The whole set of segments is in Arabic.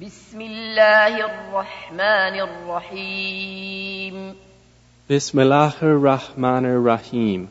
بسم الله الرحمن الرحيم Bismillahir Rahmanir Rahim.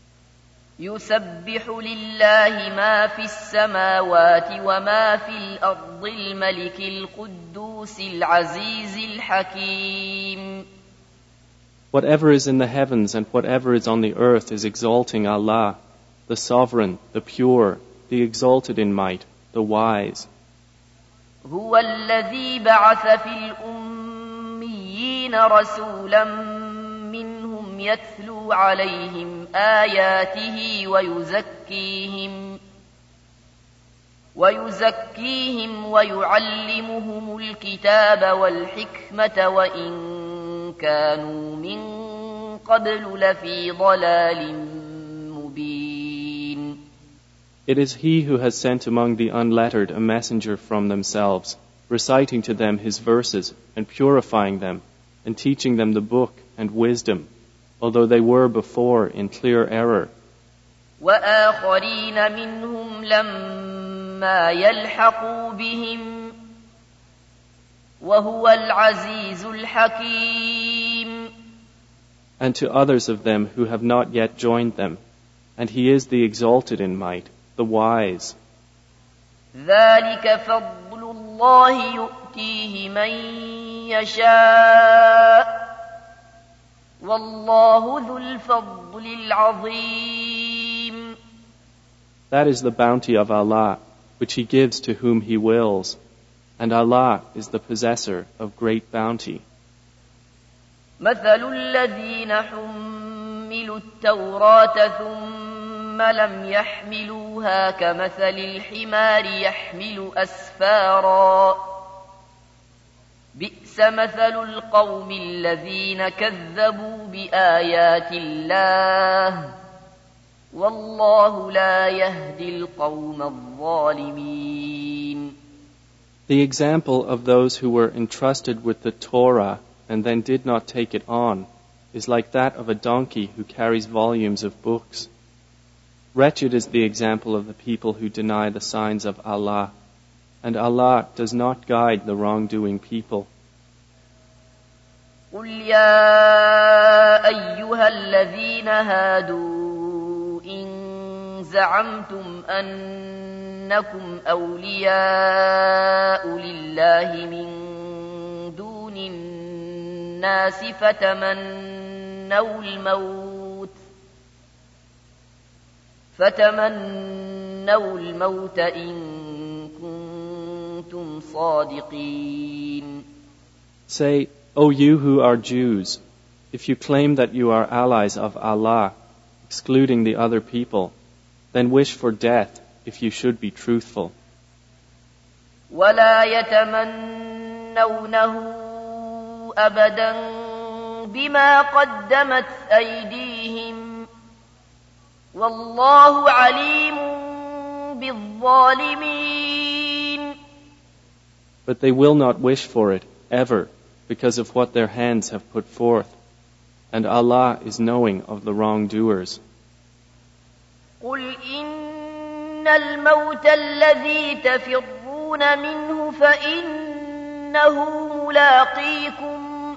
يسبح لله ما في السماوات وما في الأرض الملك القدوس العزيز الحكيم. Whatever is in the heavens and whatever is on the earth is exalting Allah, the Sovereign, the Pure, the Exalted in Might, the Wise. هو الذي بعث في الأميين رسولا منهم يتلو عليهم آياته ويزكيهم ويعلمهم الكتاب والحكمة وإن كانوا من قبل لفي ضلال مبين. It is He who has sent among the unlettered a messenger from themselves, reciting to them His verses and purifying them and teaching them the book and wisdom, although they were before in clear error. وآخرين منهم لما يلحقوا بهم وهو العزيز الحكيم. And to others of them who have not yet joined them, and He is the Exalted in Might, the Wise. ذلك فضل الله يؤتيه من يشاء والله ذو الفضل العظيم. That is the bounty of Allah, which He gives to whom He wills, and Allah is the possessor of great bounty. مثل الذين حملوا التوراة ثم لم يحملوها كمثل الحمار يحمل أسفارا بئس مثل القوم الذين كذبوا بآيات الله والله لا يهدي القوم الظالمين. The example of those who were entrusted with the Torah and then did not take it on is like that of a donkey who carries volumes of books. Wretched is the example of the people who deny the signs of Allah, and Allah does not guide the wrongdoing people. قل يا أيها الذين هادوا إن زعمتم أنكم أولياء لله من دون الناس فتمنوا الموت إن كنتم صادقين. Say, O you who are Jews, if you claim that you are allies of Allah, excluding the other people, then wish for death if you should be truthful. ولا يتمنونه أبدا بما قدمت أيديهم والله عليم بالظالمين. But they will not wish for it ever because of what their hands have put forth, and Allah is knowing of the wrongdoers. قل إن الموت الذي تفرون منه فإنه ملاقيكم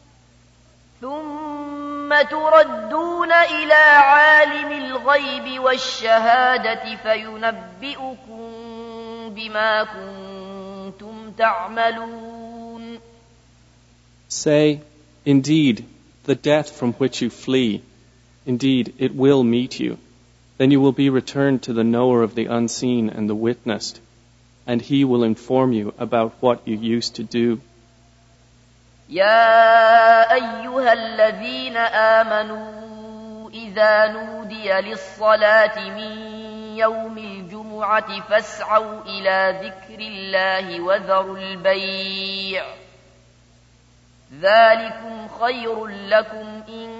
ثم تردون إلى عالم الغيب والشهادة فينبئكم بما كنتم تعملون. Say, indeed, the death from which you flee, indeed, it will meet you. Then you will be returned to the knower of the unseen and the witnessed, and he will inform you about what you used to do. يا أيها الذين آمنوا إذا نودي للصلاة من يوم الجمعة فاسعوا إلى ذكر الله وذروا البيع ذلكم خير لكم إن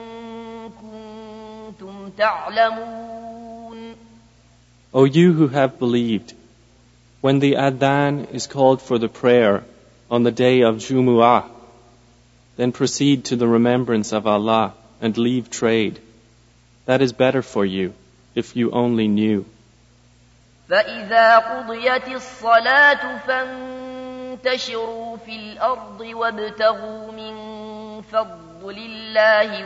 كنتم تعلمون. O you who have believed, when the adhan is called for the prayer on the day of Jumu'ah, then proceed to the remembrance of Allah and leave trade. That is better for you, if you only knew. فإذا قضيت الصلاة انتشروا في الأرض وابتغوا من فضل الله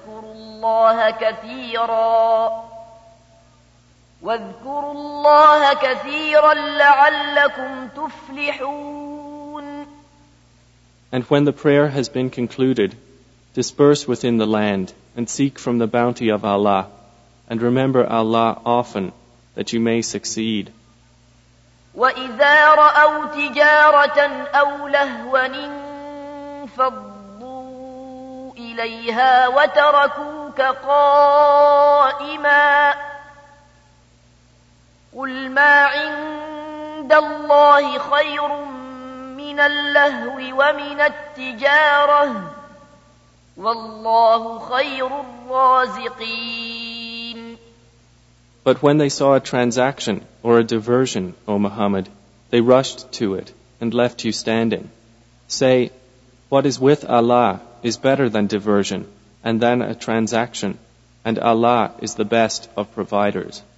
واذكروا الله كثيرا لعلكم تفلحون. And when the prayer has been concluded, disperse within the land and seek from the bounty of Allah, and remember Allah often that you may succeed. وَإِذَا رَأَوْا تِجَارَةً أَوْ لَهْوًا انفَضُّوا إِلَيْهَا وَتَرَكُوكَ قَائِمًا قُلْ مَا عِندَ اللَّهِ خَيْرٌ مِنَ اللَّهْوِ وَمِنَ التِّجَارَةِ وَاللَّهُ خَيْرُ الرَّازِقِينَ. But when they saw a transaction or a diversion, O Muhammad, they rushed to it and left you standing. Say, what is with Allah is better than diversion and than a transaction, and Allah is the best of providers.